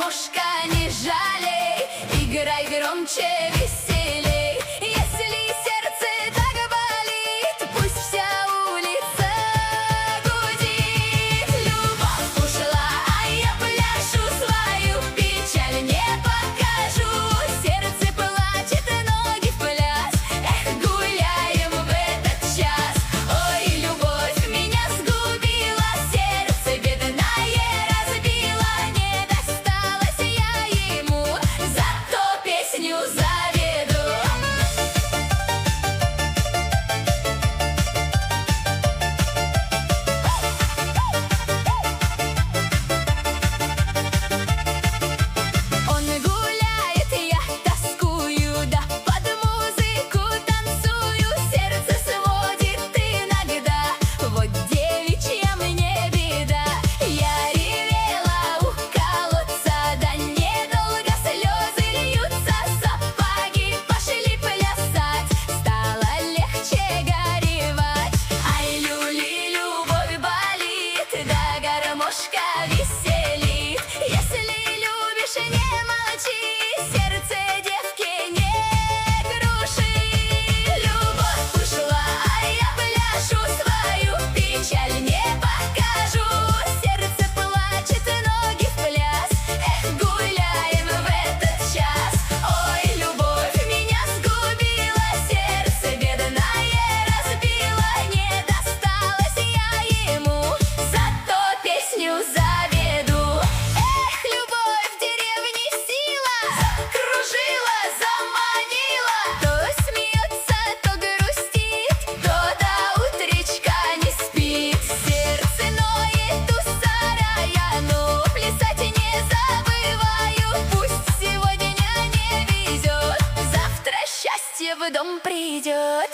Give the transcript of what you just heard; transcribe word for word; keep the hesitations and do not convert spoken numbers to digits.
гармошка, не жалей, играй громче, веселей. Если сердце так болит, пусть вся улица гудит. Любовь ушла, а я пляшу, свою печаль не покажу. Сердце плачет, ноги в пляс, эх, гуляем в этот час. Ой, любовь меня сгубила, сердце бедное разбила. Не досталась я ему, зато песню заведу. Он гуляет, я тоскую, да под музыку танцую. Сердце сводит иногда, вот девичья мне беда. Я ревела у колодца, да недолго слезы льются. Сапоги пошли плясать, стало легче горевать. Ай, люли, любовь болит, да гармошка веселит. Если любишь, не молчи, сердце девки не круши. Любовь ушла, а я пляшу, свою печаль не покажу. Сердце плачет, ноги в пляс, эх, гуляем в этот час. Ой, любовь меня сгубила, сердце бедное разбила. Не досталась я ему, зато песню заведу. Эх, любовь в деревне сила, закружила, заманила. То смеется, то грустит, то до утречка не спит. Сердце ноет у сарая, но плясать не забываю. Пусть сегодня не везет, завтра счастье в дом придет.